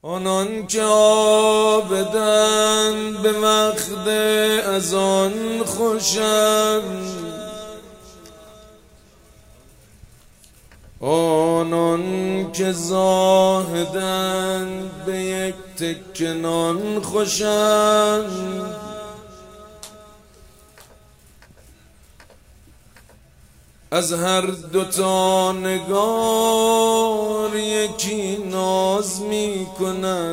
آنان که عابدن به وقت اذان خوشند، آنان که زاهدن به یک تکه نان خوشند. از هر دوتا نگار یکی ناز می کند،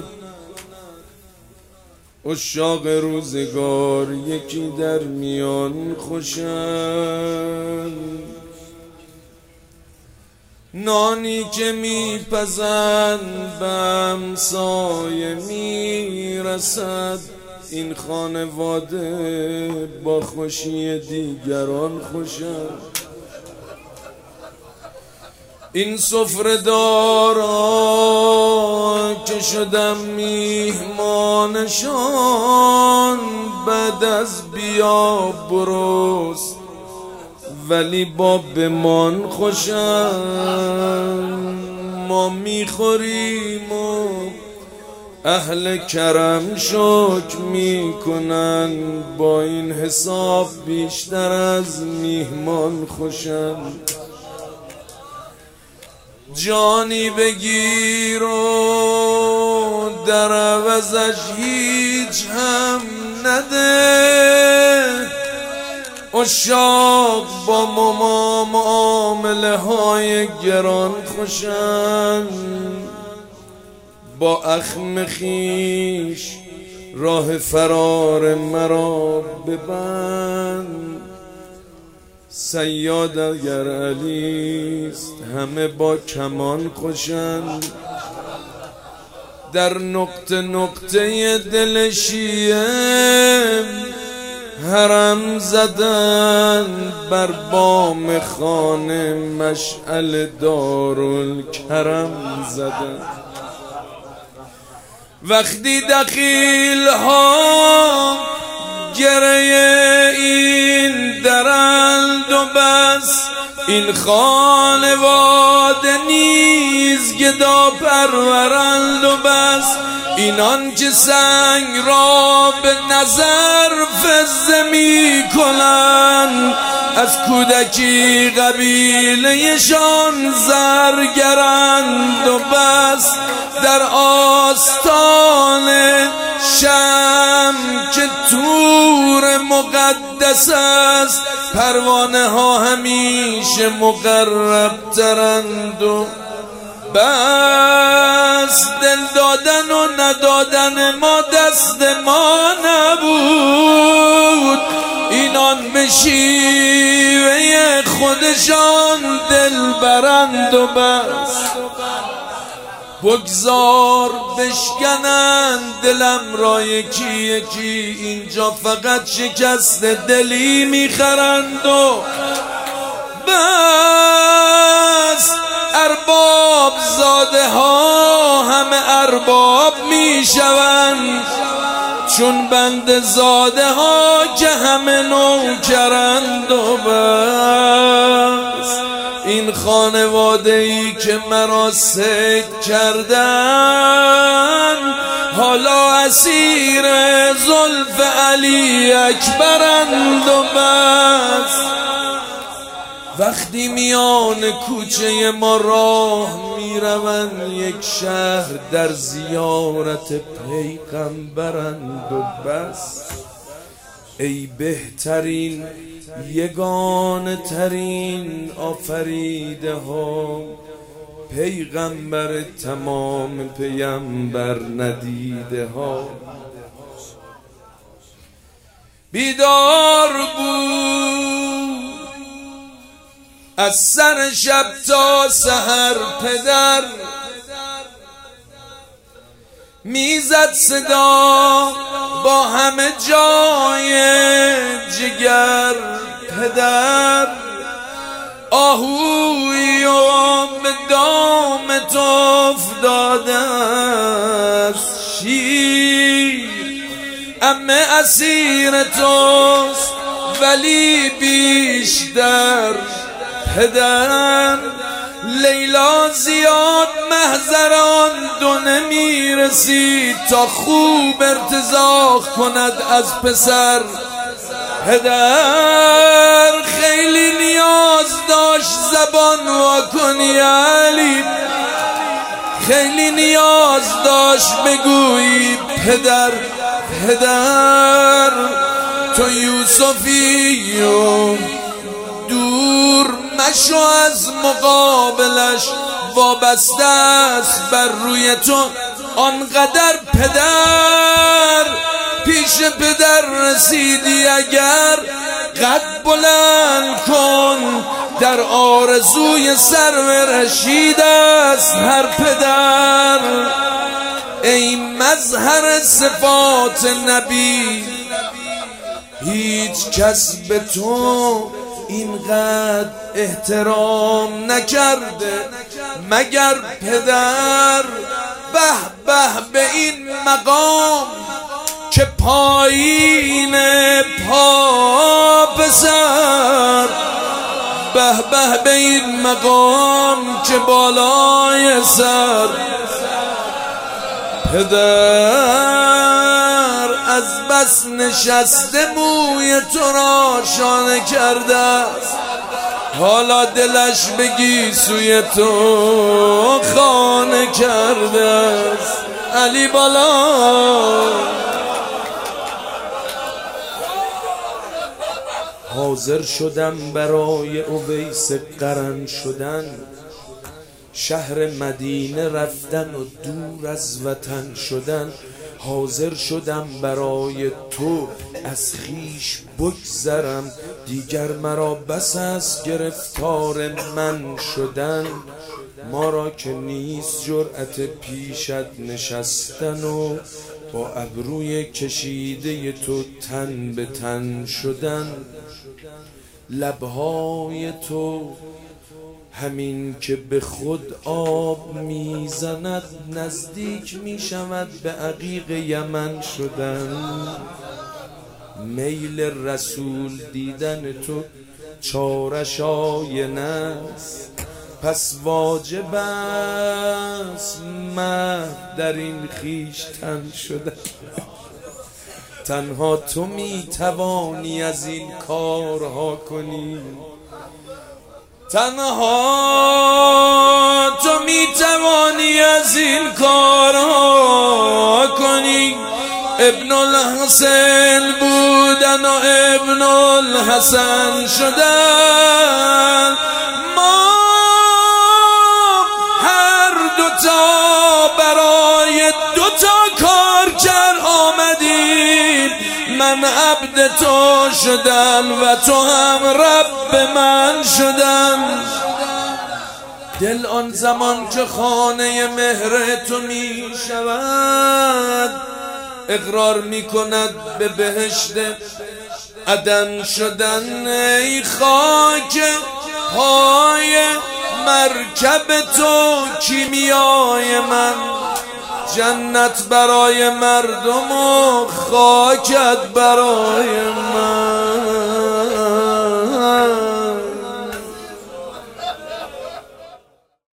عشاق روزگار یکی در میان خوشند. نانی که میپزند به همسایه میرسد، این خانواده با خوشی دیگران خوشند. این سفره دارا که شدم میهمانشان، بعد از بیا بروست ولی با بمان خوشند. ما میخوریم و اهل کرم شکر میکنن، با این حساب بیشتر از میهمان خوشند. جانی بگیر و در عوضش هیچ هم نده، عشاق با معامله های گران خوشند. با اخم خیش راه فرار مرا ببند، صیاد اگر علیست همه با کمان خوشند. در نقطه نقطه دل شیعه حرم زدن، بر بام خانه مشعل دارالکرم زدن. وقتی دخیل ها گره این درند و بس، این خانواده نیز گدا پرورند و بس. اینان که سنگ را به نظر فزه می کنند، از کودکی قبیلهشان زرگرند و بس. در آستان شم که طور مقدس است، پروانه ها همیشه مقرب ترند و بس. دل دادن و ندادن ما دست ما نبود، اینان به شیوه خودشان دل برند و بس. بگذار بشکنند دلم را یکی یکی، اینجا فقط شکست دلی میخرند و بس. ارباب زاده ها همه ارباب میشوند، چون بند زاده ها که همه نوکرند و بس. این خانواده ای که مرا سید کردن، حالا اسیر زلف علی اکبرند و بس. وقتی میان کوچه ما راه میروند، یک شهر در زیارت پیغمبرند و بس. ای بهترین یگانه ترین آفریده ها، پیغمبر تمام پیمبر ندیده ها. بیدار بود از سر شب تا سحر پدر، میزد صدا با همه جای جگر پدر. آهوی و به دام تو افتاده است شیر، عمه اسیر توست ولی بیشتر پدر. لیلا زیاد محضران دو نمیرسید تا خوب ارتزاق کند از پسر. پدر خیلی نیاز داشت زبان واکنی علی، خیلی نیاز داشت بگویی پدر پدر تو یوسفی و دور مشو از مقابلش، وابسته است بر روی تو آنقدر پدر. پیش پدر رسیدی اگر قد بلند کن، در آرزوی سرو رشید است هر پدر. ای مظهر صفات نبی، هیچ کس به تو اینقدر احترام نکرده مگر پدر. به به به این مقام که پایین پا پسر، به به به این مقام که بالای سر پدر. از بس نشسته موی تو را شانه کرده است، حالا دلش بگی سوی تو خانه کرده است. علی بالا. حاضر شدم برای اویس قرن شدن، شهر مدینه رفتن و دور از وطن شدن. حاضر شدم برای تو از خیش بگذرم، دیگر مرا بس است گرفتار من شدن. ما را که نیست جرأت پیشت نشستن و با ابروی کشیده تو تن به تن شدن. لبهای تو همین که به خود آب میزند، نزدیک میشود به عقیق یمن شدن. میل رسول دیدن تو چارش آینه است، پس واجب است مهد در این خویشتن شدن. تنها تو میتوانی از این کارها کنی، تنها تو میتوانی از این کارها کنی. ابن الحسین بودن و ابن الحسن شدن، ما هر دوتا برای دوتا کار کرد آمدیم. من عبد تو شدن و تو هم رب من شدن. دل آن زمان که خانه مهر تو می شود، اقرار می کند به بهشت عدن شدن. ای خاک پای مرکب تو کیمیای من، جنت برای مردم و خاکت برای من.